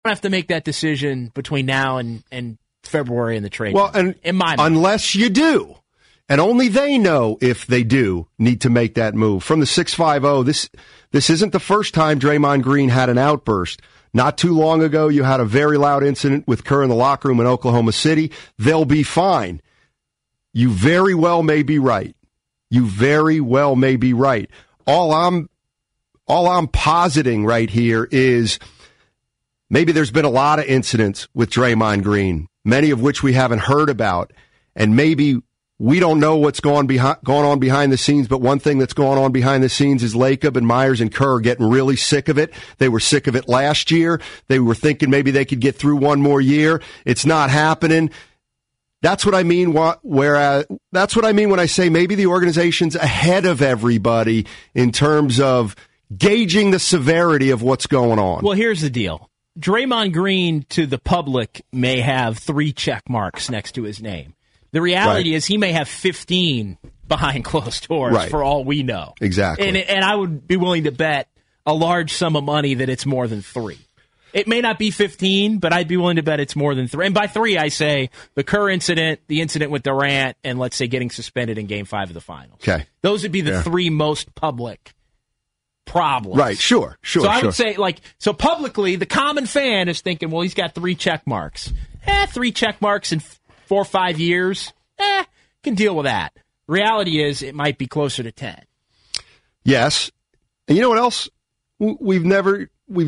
don't have to make that decision between now and February in the trade. Well, and in my mind. Unless you do, and only they know if they do need to make that move. From the 650, this isn't the first time Draymond Green had an outburst. Not too long ago, you had a very loud incident with Kerr in the locker room in Oklahoma City. They'll be fine. You very well may be right. You very well may be right. All I'm positing right here is maybe there's been a lot of incidents with Draymond Green, many of which we haven't heard about, and maybe we don't know what's going on behind the scenes, but one thing that's going on behind the scenes is Lacob and Myers and Kerr are getting really sick of it. They were sick of it last year. They were thinking maybe they could get through one more year. It's not happening. That's what I mean. That's what I mean when I say maybe the organization's ahead of everybody in terms of gauging the severity of what's going on. Well, here's the deal. Draymond Green to the public may have 3 check marks next to his name. The reality is he may have 15 behind closed doors for all we know. Exactly. And I would be willing to bet a large sum of money that it's more than 3. It may not be 15, but I'd be willing to bet it's more than 3. And by 3, I say the Kerr incident, the incident with Durant, and let's say getting suspended in Game 5 of the Finals. Okay. Those would be the 3 most public problems. Right, sure. So I would say, so publicly, the common fan is thinking, well, he's got 3 check marks. 3 check marks in 4 or 5 years, can deal with that. Reality is it might be closer to 10. Yes. And you know what else? We never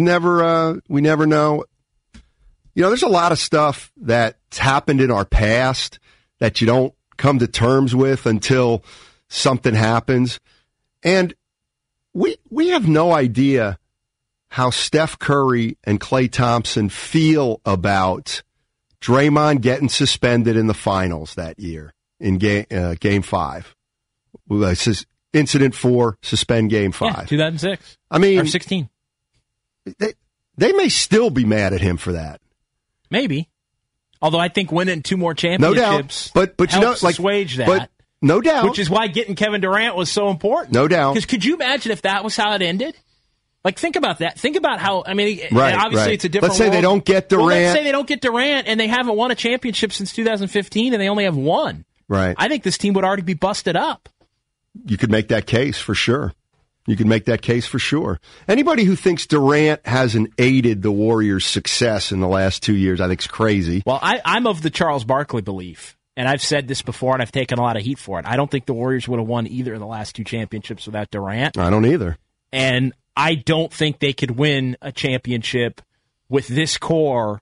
know. There's a lot of stuff that's happened in our past that you don't come to terms with until something happens. And we have no idea how Steph Curry and Klay Thompson feel about Draymond getting suspended in the finals that year in Game 5. Incident 4, suspend Game 5. Yeah, 2006. I mean, or 16. They may still be mad at him for that. Maybe. Although I think winning 2 more championships but helps assuage that. But no doubt. Which is why getting Kevin Durant was so important. No doubt. Because could you imagine if that was how it ended? Think about that. Think about how, obviously it's a different Let's say world. they don't get Durant. Well, let's say they don't get Durant and they haven't won a championship since 2015 and they only have 1. Right. I think this team would already be busted up. You could make that case for sure. Anybody who thinks Durant hasn't aided the Warriors' success in the last 2 years, I think is crazy. Well, I'm of the Charles Barkley belief, and I've said this before, and I've taken a lot of heat for it. I don't think the Warriors would have won either of the last 2 championships without Durant. I don't either. And I don't think they could win a championship with this core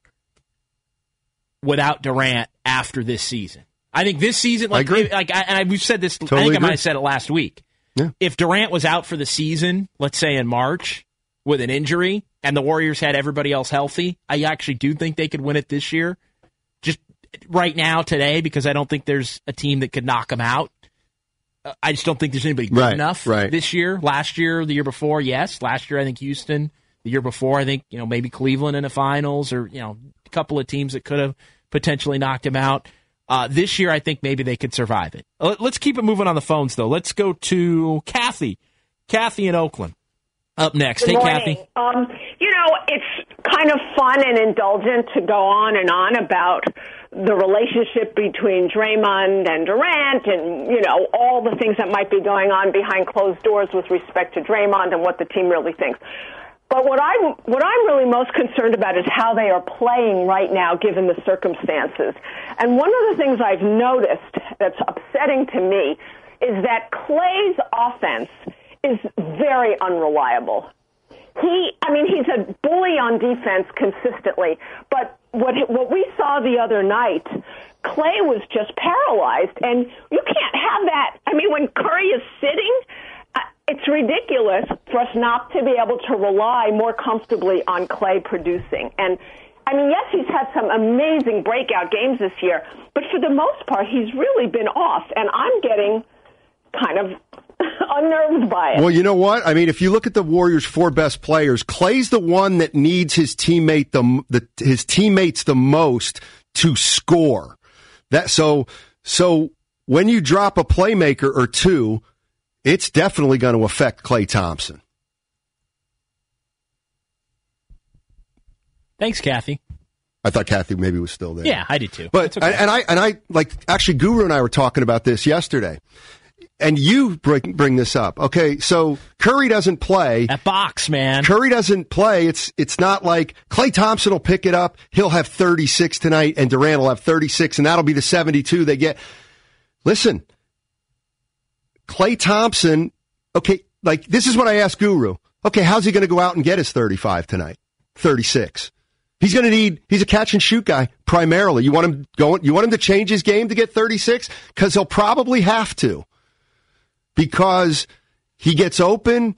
without Durant after this season. I think this season, I agree. We've said this. Totally I think I agree. might have said it last week. Yeah. If Durant was out for the season, let's say in March, with an injury, and the Warriors had everybody else healthy, I actually do think they could win it this year. Just right now, today, because I don't think there's a team that could knock them out. I just don't think there's anybody good enough this year. Last year, the year before, yes. Last year, I think Houston. The year before, I think maybe Cleveland in the finals, or a couple of teams that could have potentially knocked him out. This year, I think maybe they could survive it. Let's keep it moving on the phones, though. Let's go to Kathy. Kathy in Oakland. Up next. Good morning. Kathy. It's kind of fun and indulgent to go on and on about the relationship between Draymond and Durant and, all the things that might be going on behind closed doors with respect to Draymond and what the team really thinks. But what I'm really most concerned about is how they are playing right now, given the circumstances. And one of the things I've noticed that's upsetting to me is that Klay's offense is very unreliable. He's a bully on defense consistently, but what we saw the other night, Klay was just paralyzed, and you can't have that. When Curry is sitting, it's ridiculous for us not to be able to rely more comfortably on Klay producing. And, yes, he's had some amazing breakout games this year, but for the most part, he's really been off, and I'm getting kind of unnerved by it. Well, you know what? If you look at the Warriors' 4 best players, Klay's the one that needs his teammates the most to score. So when you drop a playmaker or 2, it's definitely going to affect Klay Thompson. Thanks, Kathy. I thought Kathy maybe was still there. Yeah, I did too. But okay. and I like actually Guru and I were talking about this yesterday, and you bring this up. Okay, so Curry doesn't play. That box, man. Curry doesn't play. It's not like Klay Thompson will pick it up. He'll have 36 tonight, and Durant will have 36, and that'll be the 72 they get. Listen, Klay Thompson. Okay, like this is what I asked Guru. Okay, how's he going to go out and get his 35 tonight? 36. He's a catch and shoot guy primarily. You want him to change his game to get 36? Because he'll probably have to. Because he gets open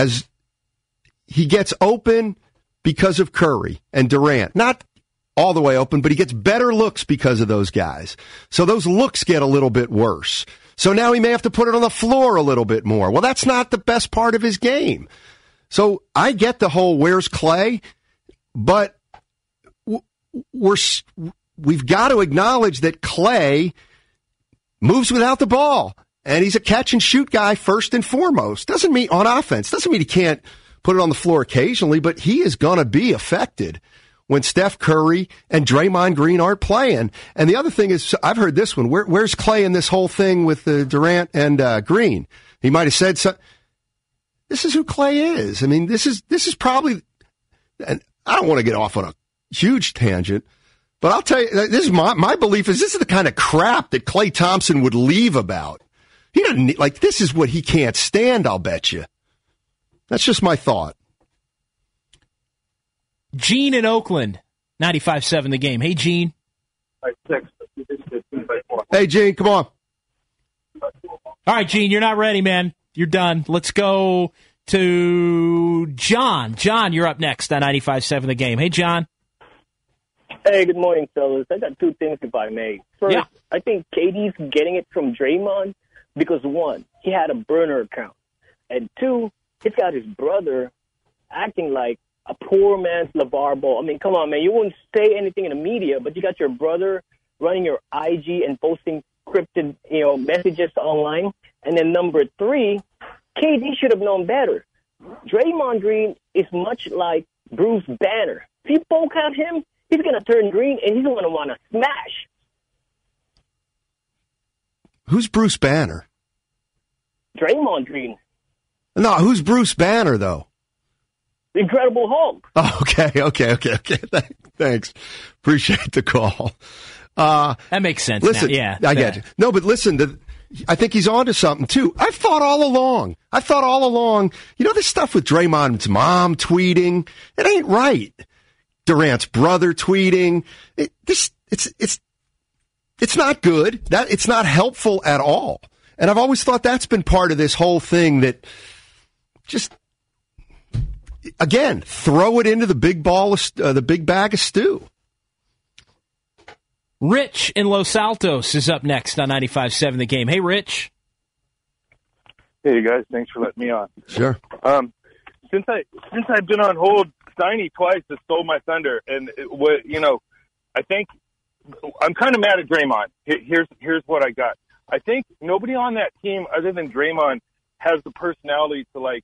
because of Curry and Durant. Not all the way open, but he gets better looks because of those guys. So those looks get a little bit worse. So now he may have to put it on the floor a little bit more. Well, that's not the best part of his game. So I get the whole where's Klay, but we've got to acknowledge that Klay moves without the ball, and he's a catch and shoot guy first and foremost. Doesn't mean on offense. Doesn't mean he can't put it on the floor occasionally, but he is going to be affected when Steph Curry and Draymond Green aren't playing. And the other thing is, I've heard this one. Where's Klay in this whole thing with Durant and Green? He might have said something. This is who Klay is. I mean, this is probably, and I don't want to get off on a huge tangent, but I'll tell you, this is my belief is this is the kind of crap that Klay Thompson would leave about. He doesn't need, like, this is what he can't stand, I'll bet you. That's just my thought. Gene in Oakland, 95.7 The Game. Hey, Gene. Hey, Gene, come on. All right, Gene, you're not ready, man. You're done. Let's go to John. John, you're up next on 95.7 The Game. Hey, John. Hey, good morning, fellas. I got two things, if I may. First, I think KD's getting it from Draymond because, one, he had a burner account. And two, he's got his brother acting like a poor man's LeVar Ball. I mean, come on, man. You wouldn't say anything in the media, but you got your brother running your IG and posting scripted, messages online. And then number three, KD should have known better. Draymond Green is much like Bruce Banner. If you poke at him, he's going to turn green and he's going to want to smash. Who's Bruce Banner? Draymond Green. No, who's Bruce Banner, though? The Incredible Hulk. Oh, okay. Thanks. Appreciate the call. That makes sense. Listen, now. Yeah, I get you. No, but listen, I think he's onto something, too. I've thought all along, this stuff with Draymond's mom tweeting, it ain't right. Durant's brother tweeting, it's not good. It's not helpful at all. And I've always thought that's been part of this whole thing that just, again, throw it into the big bag of stew. Rich in Los Altos is up next on 95.7 The Game. Hey, Rich. Hey, guys. Thanks for letting me on. Sure. Since I've been on hold, Steiny twice has stole my thunder. And, I think I'm kind of mad at Draymond. Here's what I got. I think nobody on that team other than Draymond has the personality to,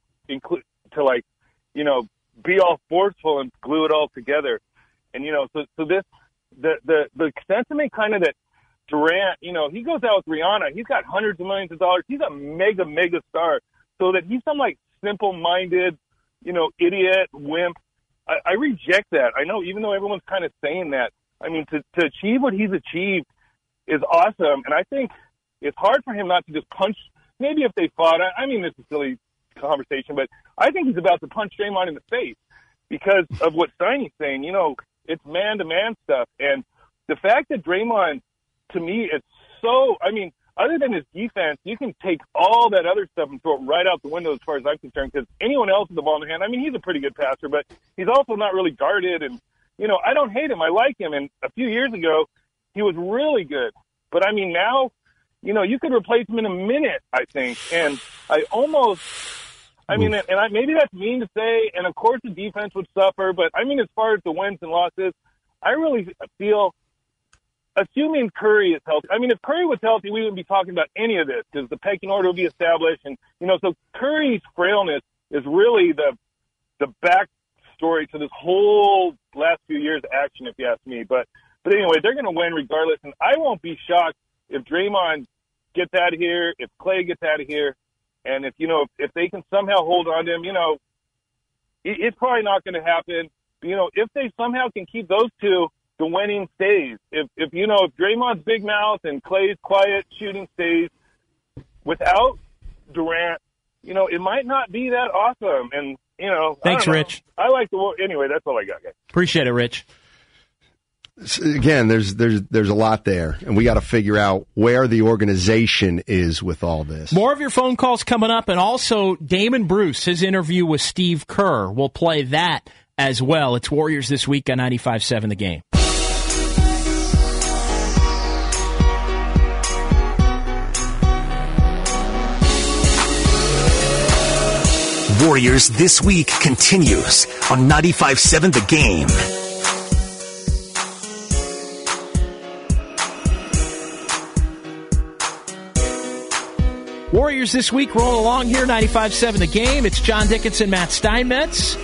be all forceful and glue it all together. And, so this, the sentiment kind of that Durant, he goes out with Rihanna. He's got hundreds of millions of dollars. He's a mega star. So that he's some simple-minded, idiot, wimp. I reject that. I know, even though everyone's kind of saying that. I mean, to achieve what he's achieved is awesome. And I think it's hard for him not to just punch. Maybe if they fought, I mean, this is a silly conversation, but I think he's about to punch Draymond in the face because of what Steiny's saying. It's man-to-man stuff. And the fact that Draymond, to me, is so, other than his defense, you can take all that other stuff and throw it right out the window as far as I'm concerned, because anyone else with the ball in their hand, he's a pretty good passer, but he's also not really guarded. And, I don't hate him. I like him. And a few years ago, he was really good. But, now, you could replace him in a minute, I think. And I almost... maybe that's mean to say, and of course the defense would suffer, but as far as the wins and losses, I really feel, assuming Curry is healthy, if Curry was healthy, we wouldn't be talking about any of this because the pecking order would be established, and so Curry's frailness is really the story to this whole last few years action, if you ask me. But anyway, they're going to win regardless, and I won't be shocked if Draymond gets out of here, if Clay gets out of here, and if they can somehow hold on to him, it's probably not going to happen. If they somehow can keep those two, the winning stays. If Draymond's big mouth and Clay's quiet shooting stays, without Durant, it might not be that awesome. And thanks, Rich. I like anyway. That's all I got, guys. Appreciate it, Rich. Again, there's a lot there, and we got to figure out where the organization is with all this. More of your phone calls coming up, and also Damon Bruce, his interview with Steve Kerr. We'll play that as well. It's Warriors This Week on 95.7 The Game. Warriors This Week continues on 95.7 The Game. Warriors This Week rolling along here, 95.7 The Game. It's John Dickinson, Matt Steinmetz,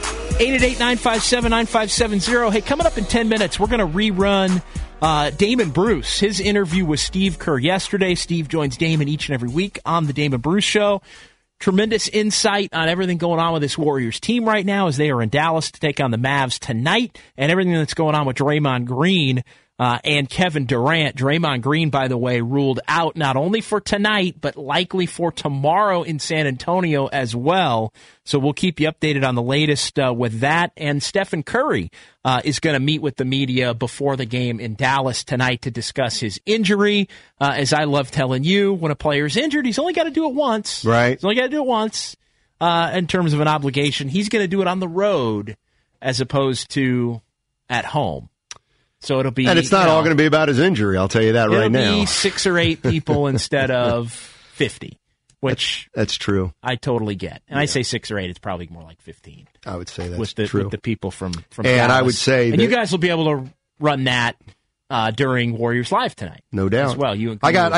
888-957-9570. Hey, coming up in 10 minutes, we're going to rerun Damon Bruce, his interview with Steve Kerr yesterday. Steve joins Damon each and every week on the Damon Bruce Show. Tremendous insight on everything going on with this Warriors team right now as they are in Dallas to take on the Mavs tonight, and everything that's going on with Draymond Green and Kevin Durant. Draymond Green, by the way, ruled out not only for tonight, but likely for tomorrow in San Antonio as well. So we'll keep you updated on the latest with that. And Stephen Curry is going to meet with the media before the game in Dallas tonight to discuss his injury. As I love telling you, when a player's injured, he's only got to do it once. Right. He's only got to do it once in terms of an obligation. He's going to do it on the road as opposed to at home. So it'll be, and it's not all going to be about his injury. I'll tell you that right now. It'll be 6 or 8 people instead of 50, which that's true. I totally get. And I say 6 or 8; it's probably more like 15. I would say that's true with the people from and Dallas. I would say, and you guys will be able to run that during Warriors Live tonight, no doubt. as well. I got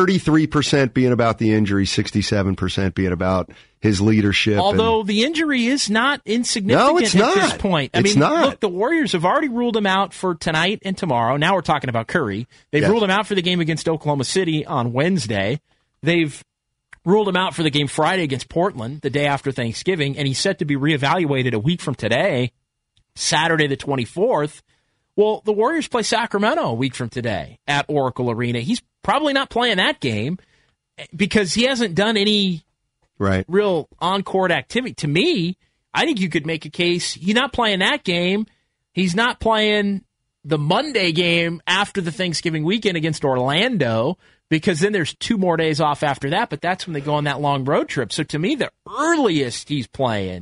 33% being about the injury, 67% being about his leadership. Although the injury is not insignificant at this point. I mean, look, the Warriors have already ruled him out for tonight and tomorrow. Now we're talking about Curry. They've ruled him out for the game against Oklahoma City on Wednesday. They've ruled him out for the game Friday against Portland, the day after Thanksgiving, and he's set to be reevaluated a week from today, Saturday the 24th. Well, the Warriors play Sacramento a week from today at Oracle Arena. He's probably not playing that game because he hasn't done any real on-court activity. To me, I think you could make a case he's not playing that game. He's not playing the Monday game after the Thanksgiving weekend against Orlando because then there's 2 more days off after that, but that's when they go on that long road trip. So to me, the earliest he's playing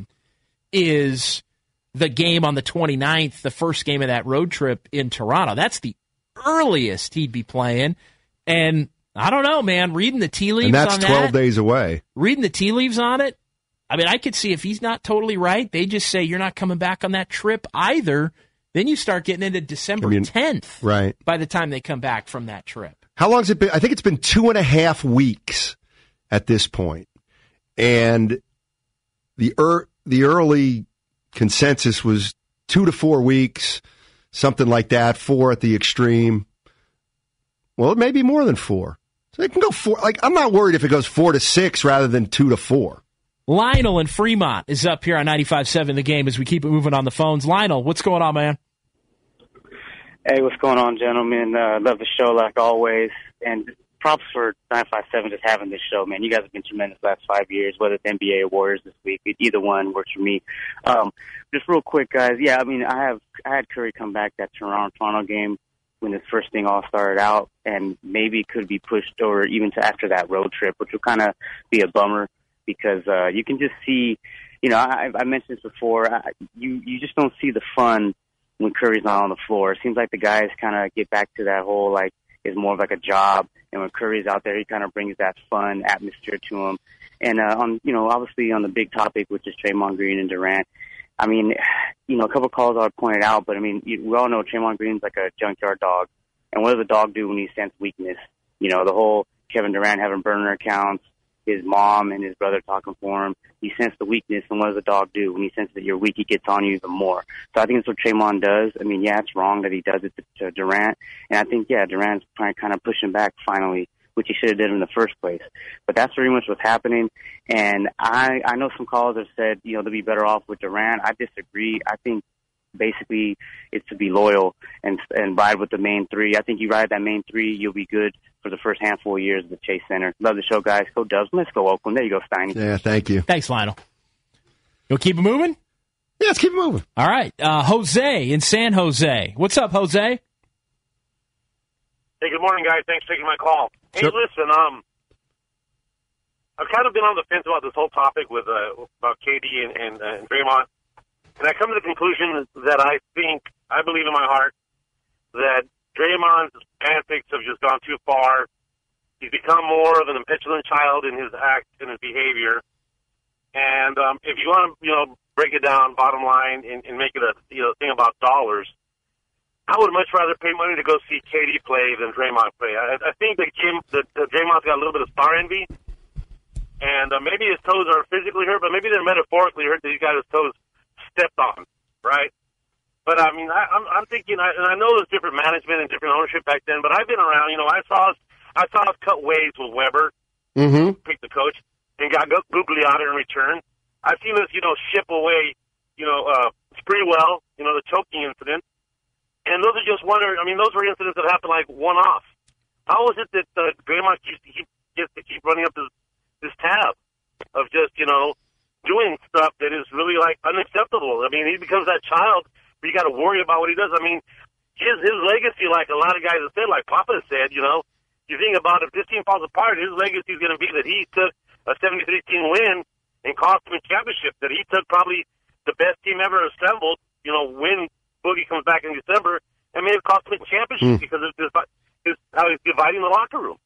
is the game on the 29th, the first game of that road trip in Toronto. That's the earliest he'd be playing. And I don't know, man, reading the tea leaves on that. And that's 12 days away. Reading the tea leaves on it, I mean, I could see if he's not totally right, they just say you're not coming back on that trip either. Then you start getting into December 10th by the time they come back from that trip. How long has it been? I think it's been 2.5 weeks at this point. And the early consensus was 2 to 4 weeks, something like that, 4 at the extreme. Well, it may be more than 4. So it can go 4. Like, I'm not worried if it goes 4 to 6 rather than 2 to 4. Lionel in Fremont is up here on 95.7 The Game as we keep it moving on the phones. Lionel, what's going on, man? Hey, what's going on, gentlemen? Love the show like always. And props for 957 just having this show, man. You guys have been tremendous the last 5 years, whether it's NBA or Warriors this week. Either one works for me. Just real quick, guys. Yeah, I mean, I had Curry come back that Toronto game when this first thing all started out, and maybe it could be pushed over even to after that road trip, which will kind of be a bummer because you can just see, you know, I mentioned this before, you just don't see the fun when Curry's not on the floor. It seems like the guys kind of get back to that whole, like, it's more of like a job, and when Curry's out there, he kind of brings that fun atmosphere to him. And on, you know, obviously on the big topic, which is Draymond Green and Durant, I mean, you know, a couple of calls I pointed out, but I mean, we all know Draymond Green's like a junkyard dog. And what does a dog do when he senses weakness? You know, the whole Kevin Durant having burner accounts, his mom and his brother talking for him. He sensed the weakness, and what does a dog do? When he senses that you're weak, he gets on you even more. So I think that's what Draymond does. I mean, yeah, it's wrong that he does it to Durant, and I think, yeah, Durant's trying to kind of push him back finally, which he should have did in the first place. But that's pretty much what's happening. And I know some callers have said, they'll be better off with Durant. I disagree. I think basically it's to be loyal and ride with the main three. I think you ride that main three, you'll be good for the first handful of years at the Chase Center. Love the show, guys. Go Dubs. Let's go Oakland. There you go, Steiny. Yeah, thank you. Thanks, Lionel. You'll keep it moving? Yeah, let's keep it moving. All right. Jose in San Jose. What's up, Jose? Hey, good morning, guys. Thanks for taking my call. Hey, Sure. listen, I've kind of been on the fence about this whole topic with about KD and Draymond, and I come to the conclusion that I believe in my heart that Draymond's antics have just gone too far. He's become more of an petulant child in his act and his behavior. And if you want to, break it down, bottom line, and make it a thing about dollars, I would much rather pay money to go see KD play than Draymond play. I think that Draymond's got a little bit of star envy, and maybe his toes are physically hurt, but maybe they're metaphorically hurt that he's got his toes stepped on, right? But I mean, I'm thinking, and I know there's different management and different ownership back then, but I've been around. I saw us cut ways with Weber, pick the coach, and got Gugliotta in return. I've seen us, ship away, Sprewell, the choking incident. And those are just those were incidents that happened like one-off. How is it that Draymond gets to keep running up this tab of just, doing stuff that is really, unacceptable? I mean, he becomes that child, but you got to worry about what he does. I mean, his legacy, like a lot of guys have said, like Papa said, you think about if this team falls apart, his legacy is going to be that he took a 73-team win and cost him a championship, that he took probably the best team ever assembled, when Boogie comes back in December, and may have cost him a championship because of how he's dividing the locker room.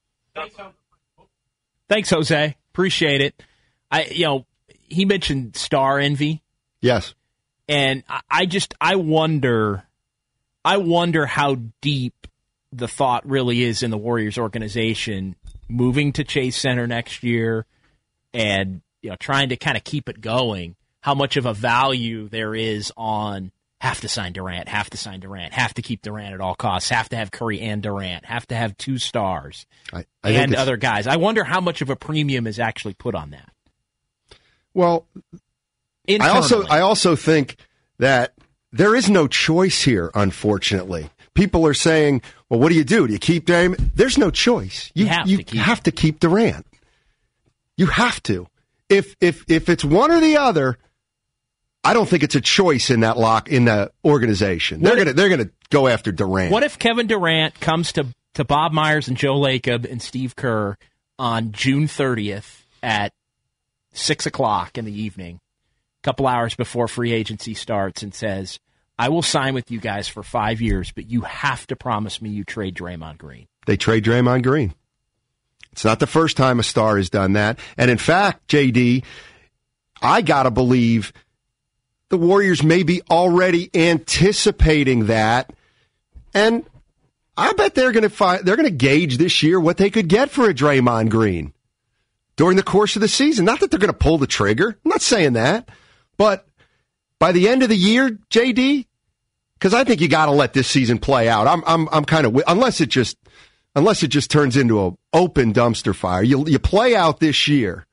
Thanks, Jose. Appreciate it. He mentioned star envy. Yes. And I wonder how deep the thought really is in the Warriors organization moving to Chase Center next year and, trying to kind of keep it going, how much of a value there is on have to sign Durant, have to keep Durant at all costs, have to have Curry and Durant, have to have two stars and other guys. I wonder how much of a premium is actually put on that. Well, I also think that there is no choice here, unfortunately. People are saying, well, what do you do? Do you keep Durant? There's no choice. You have to keep Durant. You have to. If it's one or the other, I don't think it's a choice in the organization. They're gonna go after Durant. What if Kevin Durant comes to Bob Myers and Joe Lacob and Steve Kerr on June 30th at 6:00 in the evening, a couple hours before free agency starts, and says, I will sign with you guys for 5 years, but you have to promise me you trade Draymond Green. They trade Draymond Green. It's not the first time a star has done that. And in fact, JD, I got to believe the Warriors may be already anticipating that. And I bet they're going to gauge this year what they could get for a Draymond Green during the course of the season. Not that they're going to pull the trigger. I'm not saying that. But by the end of the year, JD, because I think you got to let this season play out. I'm kind of, unless it just turns into an open dumpster fire. You play out this year.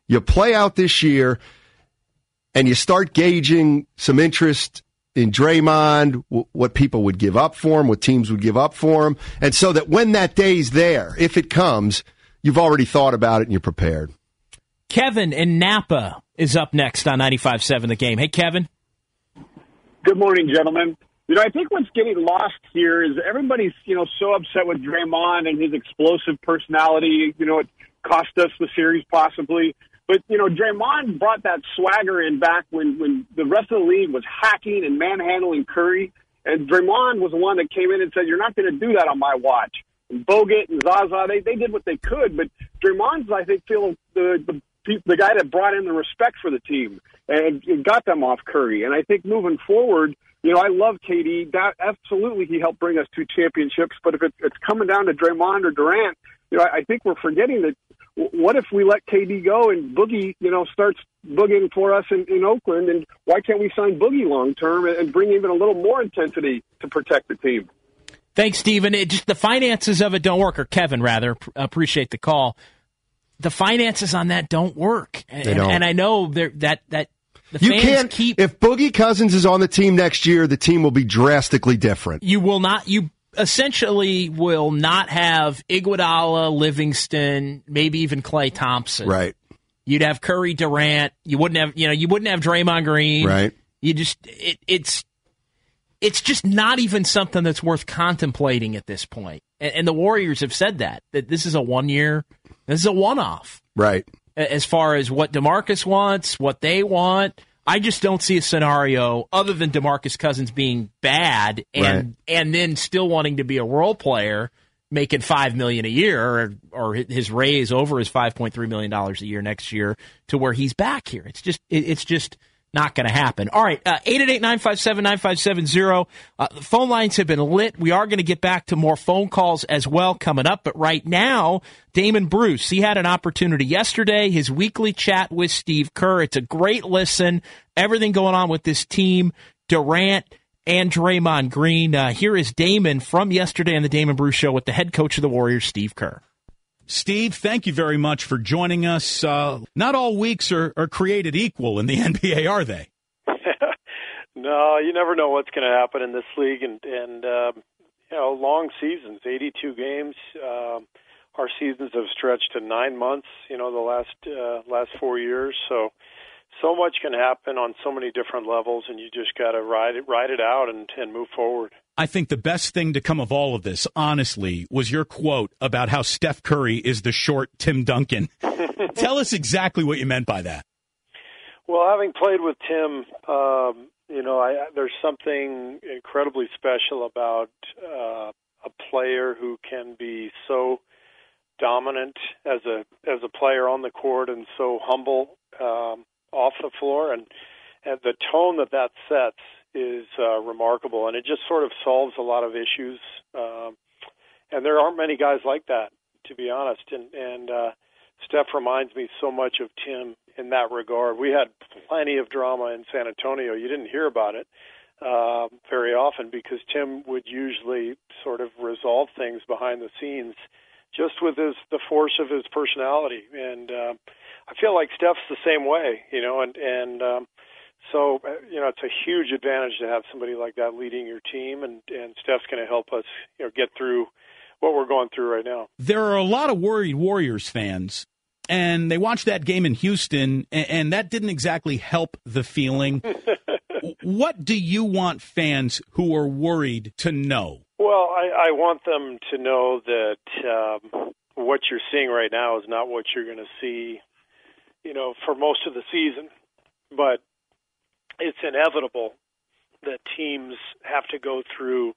And you start gauging some interest in Draymond, what people would give up for him, what teams would give up for him. And so that when that day's there, if it comes, you've already thought about it and you're prepared. Kevin in Napa is up next on 95.7 The Game. Hey, Kevin. Good morning, gentlemen. I think what's getting lost here is everybody's, so upset with Draymond and his explosive personality. It cost us the series possibly. But, Draymond brought that swagger in back when the rest of the league was hacking and manhandling Curry. And Draymond was the one that came in and said, you're not going to do that on my watch. And Bogut and Zaza, they did what they could. But Draymond's, I think, the guy that brought in the respect for the team and got them off Curry. And I think moving forward, I love KD. That absolutely, he helped bring us 2 championships. But if it's coming down to Draymond or Durant, I think we're forgetting that what if we let KD go and Boogie, starts boogieing for us in Oakland? And why can't we sign Boogie long term and bring even a little more intensity to protect the team? Thanks, Stephen. The finances of it don't work, or Kevin, rather. Appreciate the call. The finances on that don't work. They don't. And I know that the you fans can't keep... If Boogie Cousins is on the team next year, the team will be drastically different. You will not... You essentially will not have Iguodala, Livingston, maybe even Klay Thompson. Right. You'd have Curry, Durant. You wouldn't have Draymond Green. Right. You just... It's just not even something that's worth contemplating at this point. And the Warriors have said that this is a 1 year... This is a one-off. Right. As far as what DeMarcus wants, what they want, I just don't see a scenario other than DeMarcus Cousins being bad and then still wanting to be a role player, making $5 million a year or his raise over his $5.3 million a year next year to where he's back here. It's just not going to happen. All right, 888-957-9570. The phone lines have been lit. We are going to get back to more phone calls as well coming up. But right now, Damon Bruce, he had an opportunity yesterday, his weekly chat with Steve Kerr. It's a great listen. Everything going on with this team, Durant and Draymond Green. Here is Damon from yesterday on the Damon Bruce Show with the head coach of the Warriors, Steve Kerr. Steve, thank you very much for joining us. Not all weeks are created equal in the NBA, are they? No, you never know what's going to happen in this league, and long seasons, 82 games. Our seasons have stretched to 9 months. The last 4 years. So much can happen on so many different levels, and you just got to ride it out and move forward. I think the best thing to come of all of this, honestly, was your quote about how Steph Curry is the short Tim Duncan. Tell us exactly what you meant by that. Well, having played with Tim, there's something incredibly special about a player who can be so dominant as a player on the court and so humble off the floor, and the tone that sets is remarkable, and it just sort of solves a lot of issues. And there aren't many guys like that, to be honest. And Steph reminds me so much of Tim in that regard. We had plenty of drama in San Antonio. You didn't hear about it very often because Tim would usually sort of resolve things behind the scenes just with the force of his personality. And I feel like Steph's the same way, So, it's a huge advantage to have somebody like that leading your team, and Steph's going to help us, get through what we're going through right now. There are a lot of worried Warriors fans, and they watched that game in Houston, and that didn't exactly help the feeling. What do you want fans who are worried to know? Well, I want them to know that what you're seeing right now is not what you're going to see, for most of the season. But it's inevitable that teams have to go through,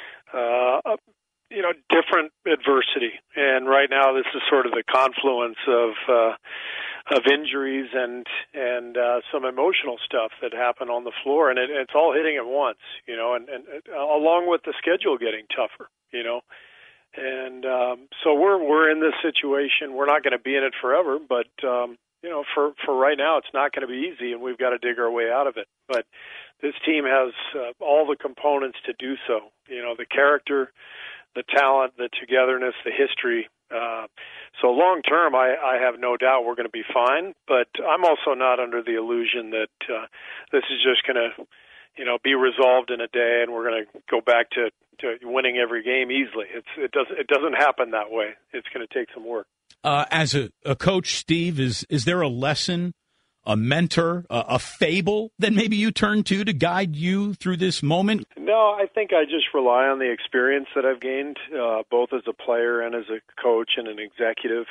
different adversity. And right now, this is sort of the confluence of injuries and some emotional stuff that happen on the floor, and it's all hitting at once, and along with the schedule getting tougher, And so we're in this situation. We're not going to be in it forever, but for right now, it's not going to be easy, and we've got to dig our way out of it. But this team has all the components to do so. The character, the talent, the togetherness, the history. So long term, I have no doubt we're going to be fine. But I'm also not under the illusion that this is just going to, be resolved in a day, and we're going to go back to winning every game easily. It doesn't happen that way. It's going to take some work. As a coach, Steve, is there a lesson, a mentor, a fable that maybe you turn to guide you through this moment? No, I think I just rely on the experience that I've gained, both as a player and as a coach and an executive.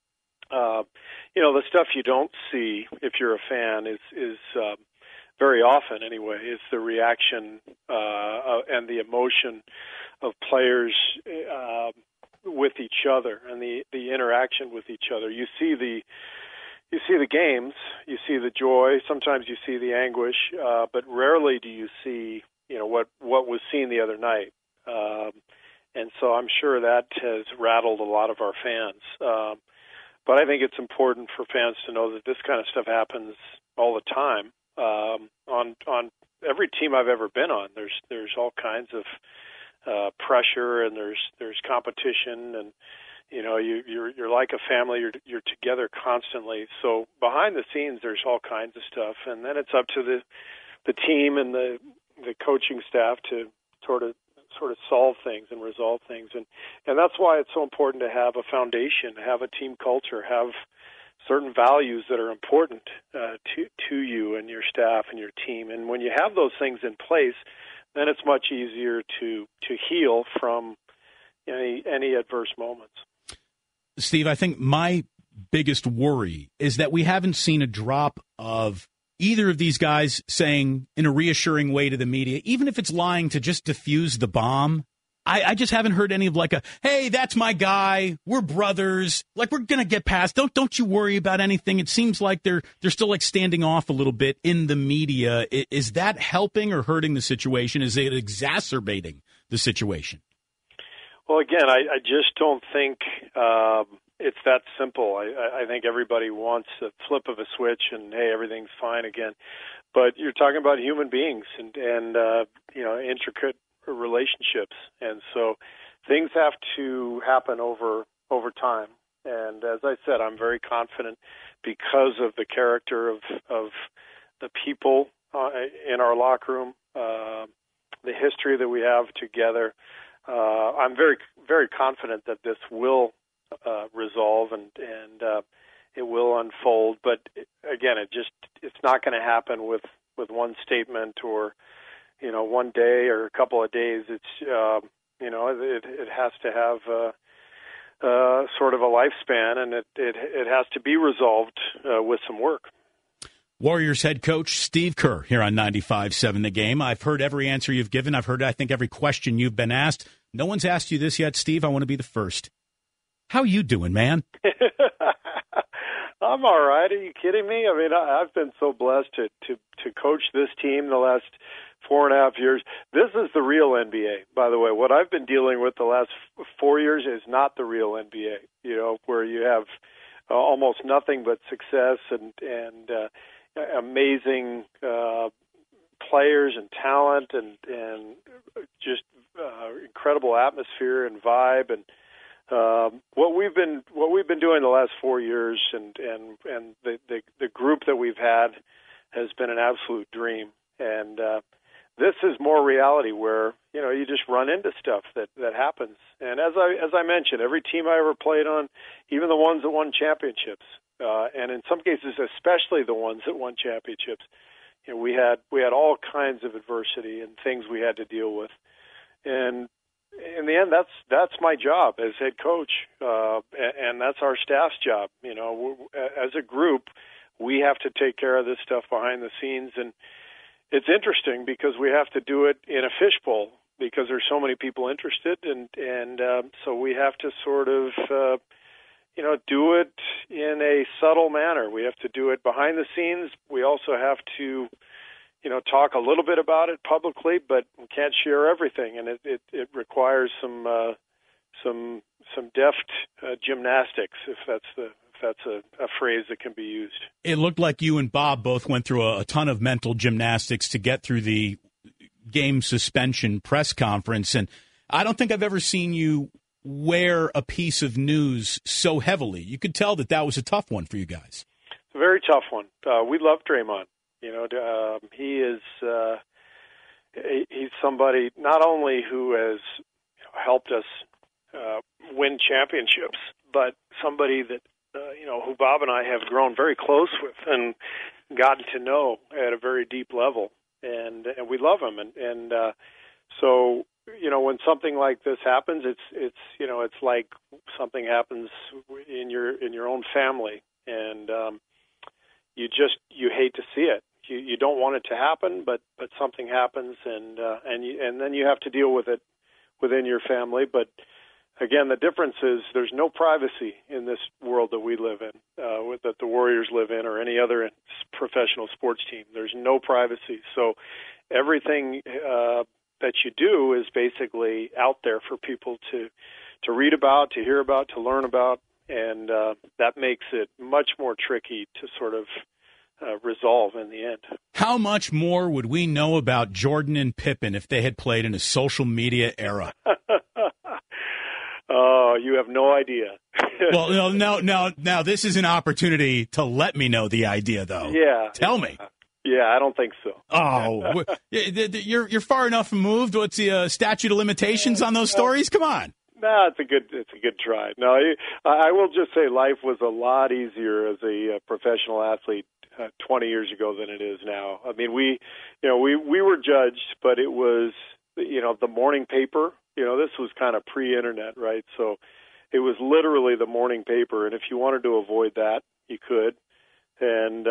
The stuff you don't see if you're a fan is very often, anyway, is the reaction and the emotion of players with each other and the interaction with each other. You see the games, you see the joy, sometimes you see the anguish, but rarely do you see, what was seen the other night. And so I'm sure that has rattled a lot of our fans. But I think it's important for fans to know that this kind of stuff happens all the time. On every team I've ever been on, there's all kinds of pressure, and there's competition, and you're like a family. You're together constantly. So behind the scenes, there's all kinds of stuff, and then it's up to the team and the coaching staff to sort of solve things and resolve things, and that's why it's so important to have a foundation, have a team culture, have certain values that are important to you and your staff and your team. And when you have those things in place, then it's much easier to heal from any adverse moments. Steve, I think my biggest worry is that we haven't seen a drop of either of these guys saying in a reassuring way to the media, even if it's lying to just diffuse the bomb. I just haven't heard any of like a, hey, that's my guy, we're brothers, like we're going to get past, don't you worry about anything. It seems like they're still like standing off a little bit in the media. Is that helping or hurting the situation? Is it exacerbating the situation? Well, again, I just don't think it's that simple. I think everybody wants a flip of a switch and, hey, everything's fine again. But you're talking about human beings and intricate relationships, and so things have to happen over time. And as I said, I'm very confident because of the character of the people in our locker room, the history that we have together. I'm very, very confident that this will resolve and it will unfold. But again, it's not going to happen with one statement or one day or a couple of days. It's it has to have sort of a lifespan, and it has to be resolved with some work. Warriors head coach Steve Kerr here on 95.7 The Game. I've heard every answer you've given. I've heard, I think, every question you've been asked. No one's asked you this yet, Steve. I want to be the first. How you doing, man? I'm all right. Are you kidding me? I mean, I've been so blessed to coach this team the last 4.5 years. This is the real NBA, by the way. What I've been dealing with the last 4 years is not the real NBA, where you have almost nothing but success and amazing players and talent and just incredible atmosphere and vibe, and what we've been doing the last 4 years and the group that we've had has been an absolute dream. And this is more reality, where you just run into stuff that happens. And as I mentioned, every team I ever played on, even the ones that won championships, and in some cases especially the ones that won championships, we had all kinds of adversity and things we had to deal with. And in the end, that's my job as head coach, and that's our staff's job. As a group, we have to take care of this stuff behind the scenes, and it's interesting because we have to do it in a fishbowl because there's so many people interested, and so we have to sort of do it in a subtle manner. We have to do it behind the scenes. We also have to talk a little bit about it publicly, but we can't share everything, and it requires some deft gymnastics, if that's a phrase that can be used. It looked like you and Bob both went through a ton of mental gymnastics to get through the game suspension press conference, and I don't think I've ever seen you wear a piece of news so heavily. You could tell that was a tough one for you guys. It's a very tough one. We love Draymond. He is he's somebody not only who has helped us win championships, but somebody that who Bob and I have grown very close with and gotten to know at a very deep level, and we love him. And so when something like this happens, it's like something happens in your own family, and you hate to see it. You don't want it to happen, but something happens, and then you have to deal with it within your family. But again, the difference is there's no privacy in this world that we live in, that the Warriors live in, or any other professional sports team. There's no privacy, so everything that you do is basically out there for people to read about, to hear about, to learn about, and that makes it much more tricky to sort of resolve in the end. How much more would we know about Jordan and Pippen if they had played in a social media era? Oh, you have no idea. Well, now this is an opportunity to let me know the idea, though. Yeah. Tell me. Yeah, I don't think so. Oh, you're far enough removed. What's the statute of limitations on those stories? Come on. No, it's a good try. No, I will just say life was a lot easier as a professional athlete 20 years ago than it is now. I mean, we were judged, but it was, the morning paper. This was kind of pre-internet, right? So it was literally the morning paper, and if you wanted to avoid that, you could. And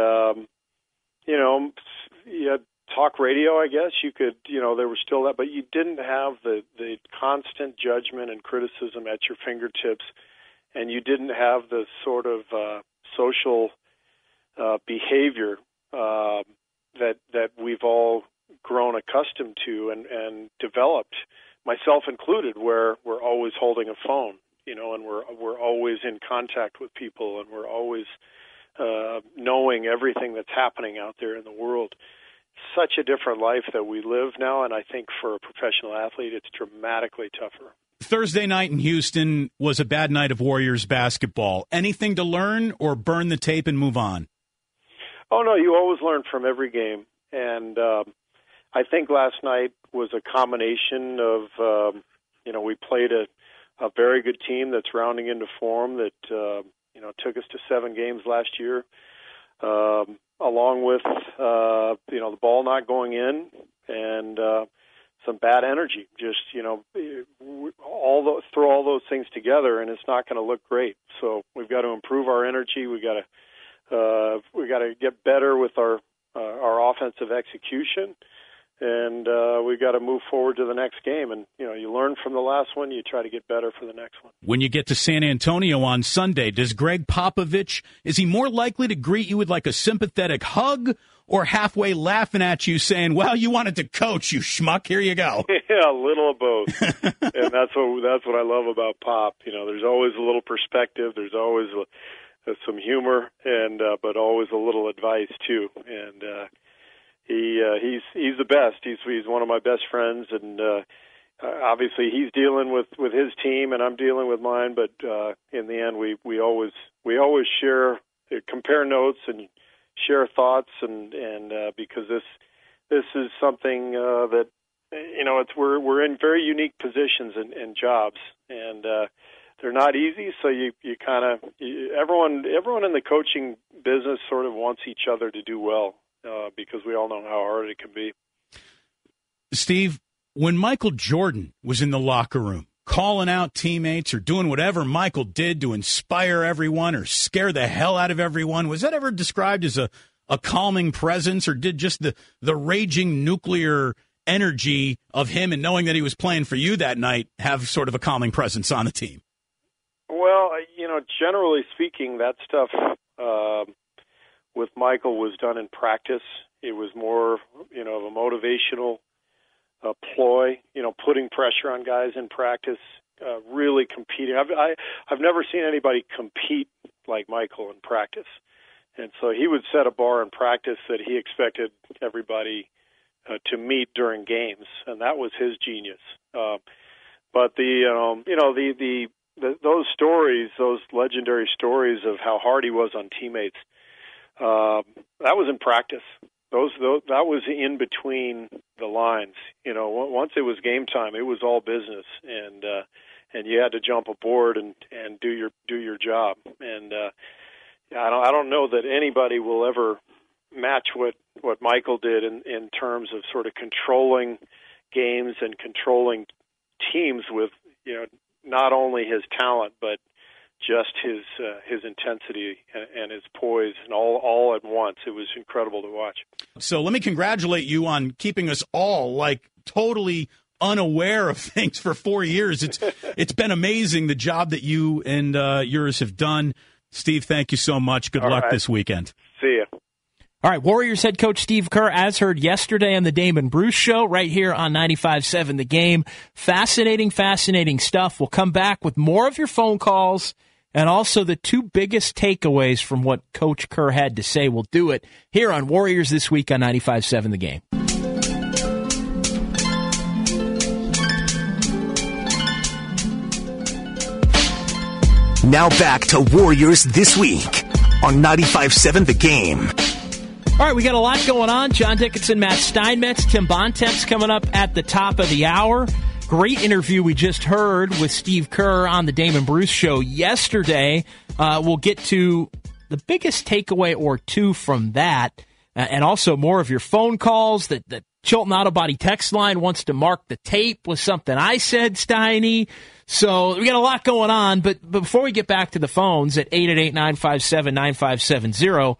you had talk radio, I guess. You could, there was still that, but you didn't have the constant judgment and criticism at your fingertips, and you didn't have the sort of social behavior that we've all grown accustomed to and developed, myself included, where we're always holding a phone, and we're always in contact with people, and we're always knowing everything that's happening out there in the world. Such a different life that we live now, and I think for a professional athlete, it's dramatically tougher. Thursday night in Houston was a bad night of Warriors basketball. Anything to learn or burn the tape and move on? Oh, no, you always learn from every game. And I think last night was a combination of, we played a very good team that's rounding into form that, took us to 7 games last year, along with, the ball not going in and some bad energy. Just, throw all those things together, and it's not going to look great. So we've got to improve our energy. We got to get better with our offensive execution, and we got to move forward to the next game. And you learn from the last one, you try to get better for the next one. When you get to San Antonio on Sunday, does Greg Popovich, is he more likely to greet you with like a sympathetic hug, or halfway laughing at you saying, "Well, you wanted to coach, you schmuck. Here you go"? Yeah, a little of both, and that's what I love about Pop. There's always a little perspective. There's always some humor, and but always a little advice too. And he's the best. He's one of my best friends, and obviously he's dealing with his team, and I'm dealing with mine. But in the end, we always compare notes and share thoughts, and because this is something that we're in very unique positions and jobs, and they're not easy. So you kind of everyone in the coaching business sort of wants each other to do well, because we all know how hard it can be. Steve, when Michael Jordan was in the locker room, calling out teammates or doing whatever Michael did to inspire everyone or scare the hell out of everyone, was that ever described as a calming presence, or did just the raging nuclear energy of him and knowing that he was playing for you that night have sort of a calming presence on the team? Well, generally speaking, that stuff with Michael was done in practice. It was more, of a motivational ploy, putting pressure on guys in practice, really competing. I've never seen anybody compete like Michael in practice. And so he would set a bar in practice that he expected everybody to meet during games, and that was his genius. But those stories, those legendary stories of how hard he was on teammates, that was in practice. That was in between the lines. Once it was game time, it was all business, and you had to jump aboard and do your job. And I don't know that anybody will ever match what Michael did in terms of sort of controlling games and controlling teams with not only his talent but just his intensity and his poise, and all at once. It was incredible to watch. So let me congratulate you on keeping us all totally unaware of things for 4 years. It's been amazing, the job that you and yours have done. Steve, thank you so much. Good luck this weekend. See ya. All right, Warriors head coach Steve Kerr, as heard yesterday on the Damon Bruce Show, right here on 95.7 The Game. Fascinating stuff. We'll come back with more of your phone calls and also the two biggest takeaways from what Coach Kerr had to say. We'll do it here on Warriors This Week on 95.7 The Game. Now back to Warriors This Week on 95.7 The Game. All right, we got a lot going on. John Dickinson, Matt Steinmetz, Tim Bontemps coming up at the top of the hour. Great interview we just heard with Steve Kerr on the Damon Bruce Show yesterday. We'll get to the biggest takeaway or two from that, and also more of your phone calls. The Chilton Auto Body text line wants to mark the tape with something I said, Steiny. So we got a lot going on, but before we get back to the phones at 888-957-9570,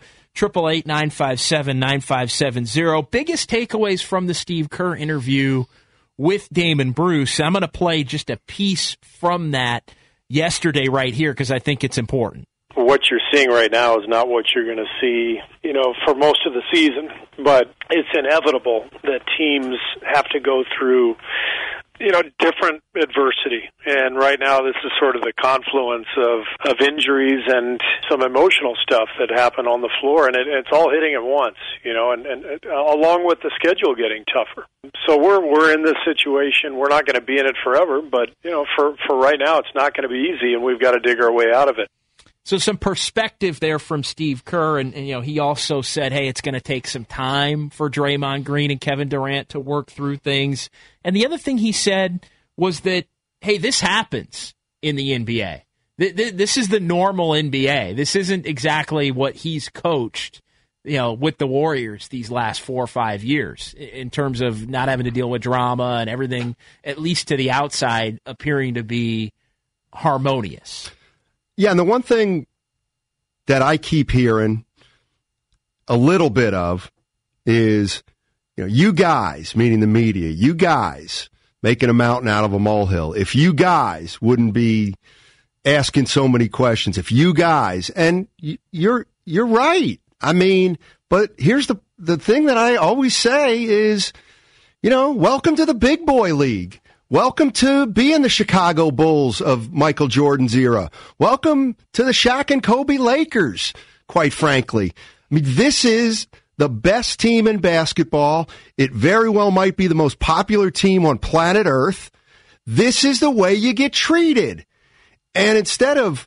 888-957-9570, biggest takeaways from the Steve Kerr interview with Damon Bruce. I'm going to play just a piece from that yesterday right here because I think it's important. What you're seeing right now is not what you're going to see, for most of the season, but it's inevitable that teams have to go through different adversity. And right now this is sort of the confluence of injuries and some emotional stuff that happen on the floor, and it's all hitting at once, and along with the schedule getting tougher. So we're in this situation. We're not going to be in it forever, but, for right now it's not going to be easy, and we've got to dig our way out of it. So some perspective there from Steve Kerr, and he also said, hey, it's going to take some time for Draymond Green and Kevin Durant to work through things. And the other thing he said was that, hey, this happens in the NBA. This is the normal NBA. This isn't exactly what he's coached, with the Warriors these last 4 or 5 years in terms of not having to deal with drama and everything, at least to the outside, appearing to be harmonious. Yeah, and the one thing that I keep hearing a little bit of is, you guys, meaning the media, you guys making a mountain out of a molehill. If you guys wouldn't be asking so many questions, if you guys, and you're right. I mean, but here's the thing that I always say is, welcome to the big boy league. Welcome to being the Chicago Bulls of Michael Jordan's era. Welcome to the Shaq and Kobe Lakers, quite frankly. I mean, this is the best team in basketball. It very well might be the most popular team on planet Earth. This is the way you get treated. And instead of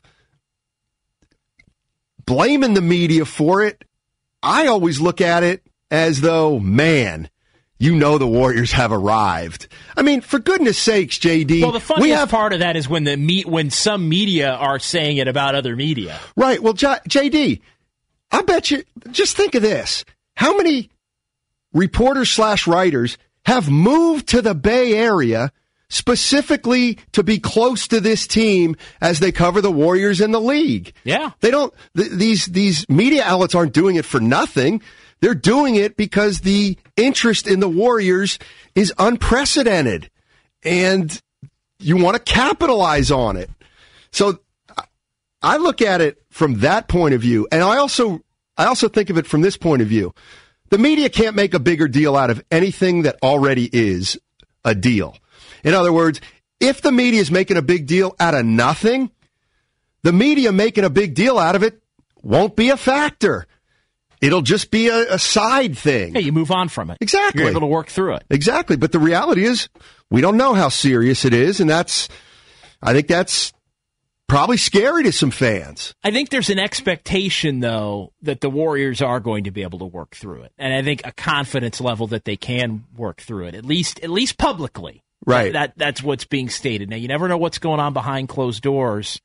blaming the media for it, I always look at it as though, man, the Warriors have arrived. I mean, for goodness sakes, JD. Well, the funniest part of that is when some media are saying it about other media. Right. Well, JD, I bet you, just think of this. How many reporters/writers have moved to the Bay Area specifically to be close to this team as they cover the Warriors in the league? Yeah. They don't, these media outlets aren't doing it for nothing. They're doing it because the interest in the Warriors is unprecedented, and you want to capitalize on it. So I look at it from that point of view, and I also think of it from this point of view. The media can't make a bigger deal out of anything that already is a deal. In other words, if the media is making a big deal out of nothing, the media making a big deal out of it won't be a factor. It'll just be a side thing. Hey, you move on from it. Exactly. You're able to work through it. Exactly. But the reality is, we don't know how serious it is, and I think that's probably scary to some fans. I think there's an expectation, though, that the Warriors are going to be able to work through it. And I think a confidence level that they can work through it, at least publicly. Right. That's what's being stated. Now, you never know what's going on behind closed doors,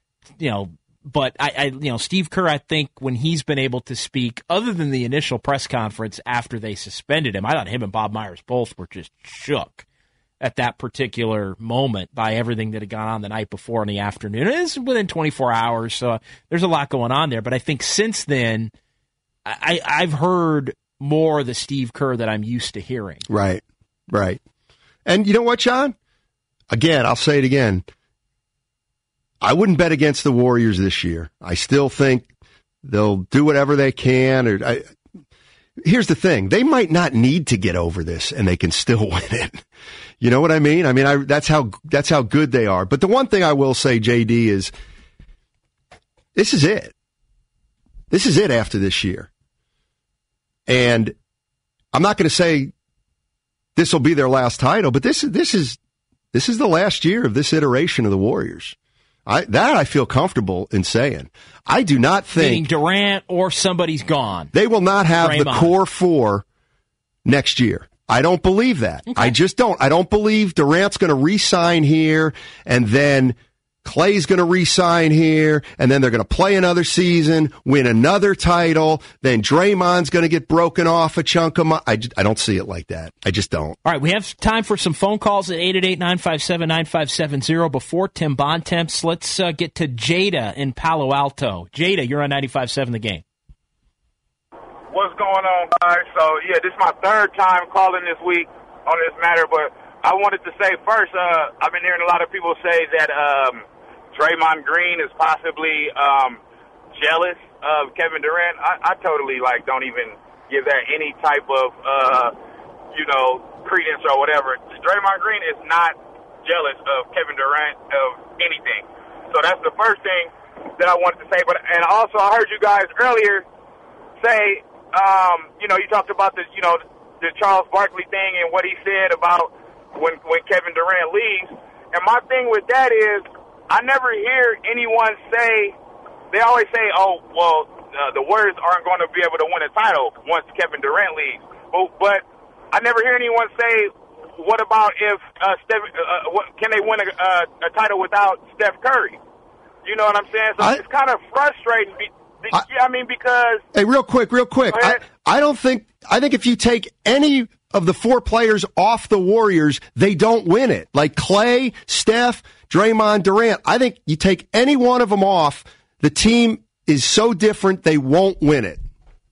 But Steve Kerr, I think when he's been able to speak, other than the initial press conference after they suspended him, I thought him and Bob Myers both were just shook at that particular moment by everything that had gone on the night before in the afternoon. It is within 24 hours, so there's a lot going on there. But I think since then, I've heard more of the Steve Kerr that I'm used to hearing. Right. And you know what, John? Again, I'll say it again. I wouldn't bet against the Warriors this year. I still think they'll do whatever they can. Here's the thing. They might not need to get over this, and they can still win it. You know what I mean? That's how good they are. But the one thing I will say, JD, is This is it. This is it after this year. And I'm not going to say this will be their last title, but this is the last year of this iteration of the Warriors. I feel comfortable in saying. I do not think meaning Durant or somebody's gone. They will not have Draymond. the core four next year. I don't believe that. Okay. I just don't. I don't believe Durant's going to re-sign here, and then Clay's going to re-sign here, and then they're going to play another season, win another title, then Draymond's going to get broken off a chunk of money. I don't see it like that. I just don't. All right, we have time for some phone calls at 888-957-9570. Before Tim Bontemps, let's get to Jada in Palo Alto. Jada, you're on 95.7 The Game. What's going on, guys? So, this is my third time calling this week on this matter, but I wanted to say first, I've been hearing a lot of people say that Draymond Green is possibly jealous of Kevin Durant. I totally don't even give that any type of credence or whatever. Draymond Green is not jealous of Kevin Durant of anything. So that's the first thing that I wanted to say. And also I heard you guys earlier say, you talked about the Charles Barkley thing and what he said about when Kevin Durant leaves. And my thing with that is I never hear anyone say, they always say, the Warriors aren't going to be able to win a title once Kevin Durant leaves. But I never hear anyone say, what about if can they win a title without Steph Curry? You know what I'm saying? So it's kind of frustrating. Because... Hey, real quick. I think if you take any of the four players off the Warriors, they don't win it. Like Clay, Steph, Draymond, Durant. I think you take any one of them off, the team is so different they won't win it.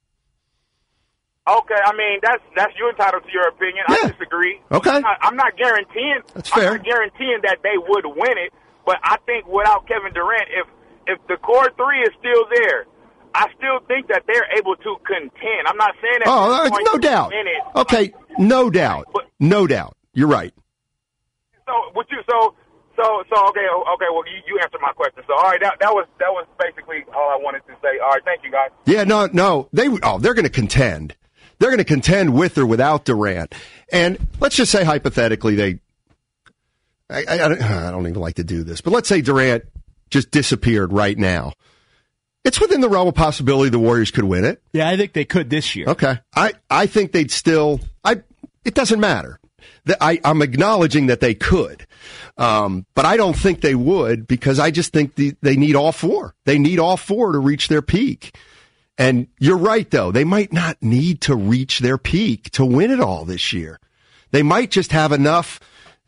Okay, that's you entitled to your opinion. Yeah. I disagree. Okay. I'm not guaranteeing. That's fair. I'm not guaranteeing that they would win it, but I think without Kevin Durant, if the core three is still there, I still think that they're able to contend. I'm not saying that. Oh, no doubt. Okay, no doubt. No doubt. You're right. Okay. Well, you answered my question. So, all right, that was basically all I wanted to say. All right, thank you, guys. Yeah, no, they're going to contend. They're going to contend with or without Durant. And let's just say hypothetically, I don't even like to do this, but let's say Durant just disappeared right now. It's within the realm of possibility the Warriors could win it. Yeah, I think they could this year. Okay. I think they'd still... it doesn't matter. I'm acknowledging that they could. But I don't think they would because I just think they need all four. They need all four to reach their peak. And you're right, though. They might not need to reach their peak to win it all this year. They might just have enough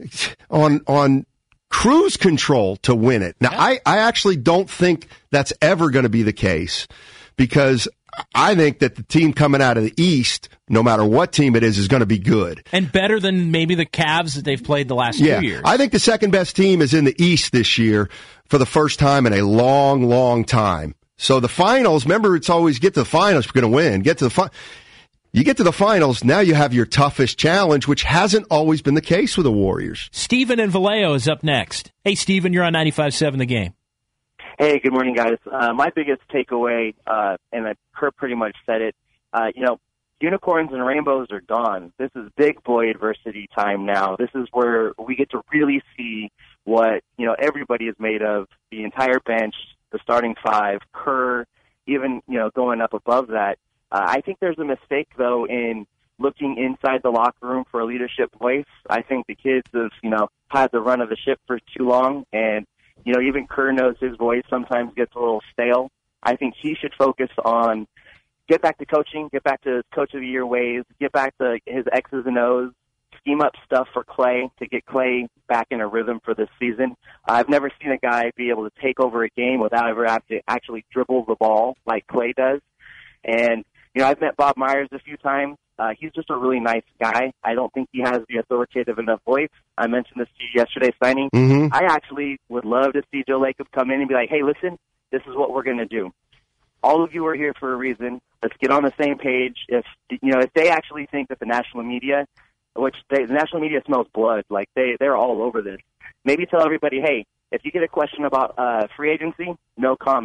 on cruise control to win it. Now, I actually don't think that's ever going to be the case because I think that the team coming out of the East, no matter what team it is going to be good. And better than maybe the Cavs that they've played the last 2 years. I think the second best team is in the East this year for the first time in a long, long time. So the finals, remember, it's always get to the finals, you're going to win. You get to the finals, now you have your toughest challenge, which hasn't always been the case with the Warriors. Stephen in Vallejo is up next. Hey, Stephen, you're on 95.7 The Game. Hey, good morning, guys. My biggest takeaway, and Kurt pretty much said it, unicorns and rainbows are gone. This is big boy adversity time now. This is where we get to really see what, everybody is made of, the entire bench, the starting five, Kerr, even, going up above that. I think there's a mistake, though, in looking inside the locker room for a leadership voice. I think the kids have, had the run of the ship for too long, and, even Kerr knows his voice sometimes gets a little stale. I think he should focus on get back to coaching, get back to his Coach of the Year ways, get back to his X's and O's, scheme up stuff for Clay to get Clay back in a rhythm for this season. I've never seen a guy be able to take over a game without ever having to actually dribble the ball like Clay does. And, I've met Bob Myers a few times. He's just a really nice guy. I don't think he has the authoritative enough voice. I mentioned this to you yesterday, signing. Mm-hmm. I actually would love to see Joe Lacob come in and be like, hey, listen, this is what we're going to do. All of you are here for a reason. Let's get on the same page. If they actually think that the national media, the national media smells blood, like they're all over this. Maybe tell everybody, hey, if you get a question about free agency, no comment.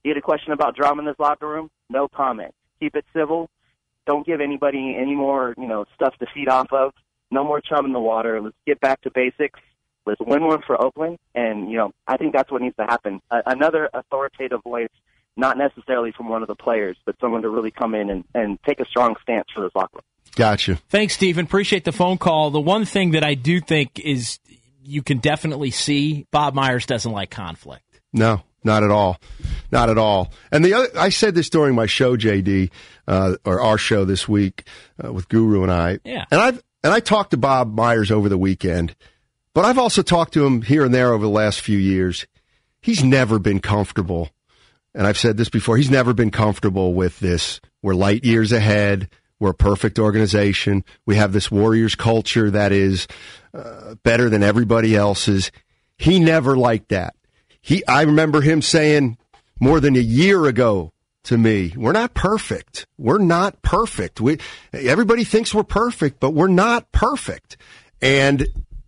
You get a question about drama in this locker room? No comment. Keep it civil. Don't give anybody any more, stuff to feed off of. No more chum in the water. Let's get back to basics. Let's win one for Oakland. And, I think that's what needs to happen. Another authoritative voice, not necessarily from one of the players, but someone to really come in and take a strong stance for this locker room. Gotcha. Thanks, Stephen. Appreciate the phone call. The one thing that I do think is you can definitely see Bob Myers doesn't like conflict. No, not at all. Not at all. And I said this during my show, JD, or our show this week with Guru and I. Yeah. And I talked to Bob Myers over the weekend, but I've also talked to him here and there over the last few years. He's never been comfortable. And I've said this before. He's never been comfortable with this. We're light years ahead. We're a perfect organization. We have this Warriors culture that is better than everybody else's. He never liked that. I remember him saying more than a year ago to me, we're not perfect. We're not perfect. Everybody thinks we're perfect, but we're not perfect. And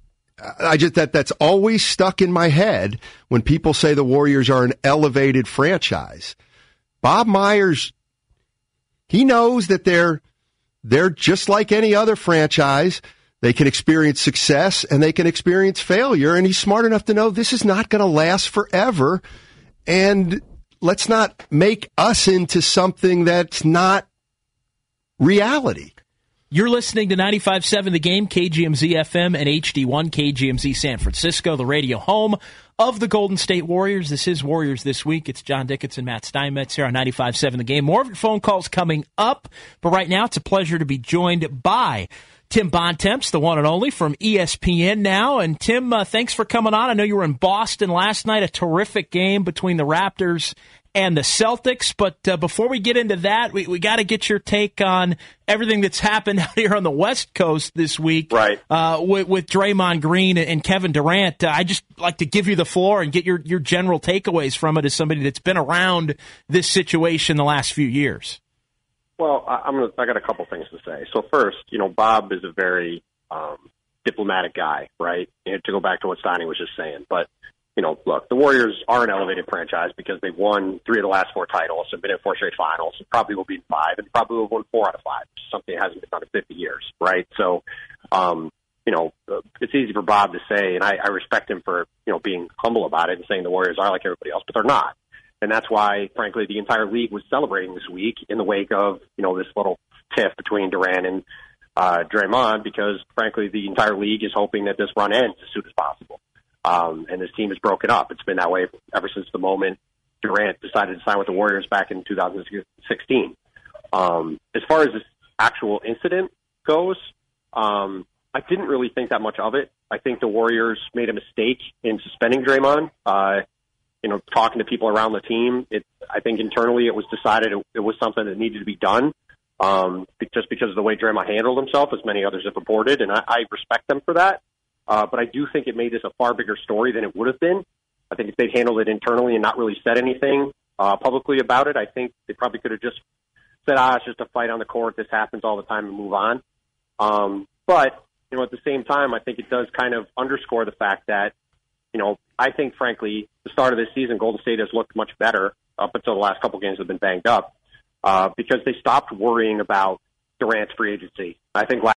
that's always stuck in my head when people say the Warriors are an elevated franchise. Bob Myers, he knows that they're just like any other franchise. They can experience success and they can experience failure. And he's smart enough to know this is not going to last forever. And let's not make us into something that's not reality. You're listening to 95.7 The Game, KGMZ FM and HD1 KGMZ San Francisco, the radio home of the Golden State Warriors. This is Warriors This Week. It's John Dickinson, Matt Steinmetz here on 95.7 The Game. More of your phone calls coming up, but right now it's a pleasure to be joined by Tim Bontemps, the one and only from ESPN now. And Tim, thanks for coming on. I know you were in Boston last night, a terrific game between the Raptors and the Celtics. But before we get into that, we got to get your take on everything that's happened out here on the West Coast this week, right? With Draymond Green and Kevin Durant. I just like to give you the floor and get your general takeaways from it as somebody that's been around this situation the last few years. Well, I got a couple things to say. So first, Bob is a very diplomatic guy, right? To go back to what Steiny was just saying, but. Look, the Warriors are an elevated franchise because they've won 3 of the last 4 titles and been in 4 straight finals and probably will be in 5 and probably will have won 4 out of 5, which is something that hasn't been done in 50 years, right? So, it's easy for Bob to say, and I respect him for, being humble about it and saying the Warriors are like everybody else, but they're not. And that's why, frankly, the entire league was celebrating this week in the wake of, this little tiff between Durant and Draymond because, frankly, the entire league is hoping that this run ends as soon as possible. And this team is broken up. It's been that way ever since the moment Durant decided to sign with the Warriors back in 2016. As far as this actual incident goes, I didn't really think that much of it. I think the Warriors made a mistake in suspending Draymond. Talking to people around the team, I think internally it was decided it was something that needed to be done just because of the way Draymond handled himself, as many others have reported, and I respect them for that. But I do think it made this a far bigger story than it would have been. I think if they'd handled it internally and not really said anything publicly about it, I think they probably could have just said, it's just a fight on the court. This happens all the time and move on. But, at the same time, I think it does kind of underscore the fact that, I think, frankly, the start of this season, Golden State has looked much better up until the last couple games have been banged up because they stopped worrying about Durant's free agency. I think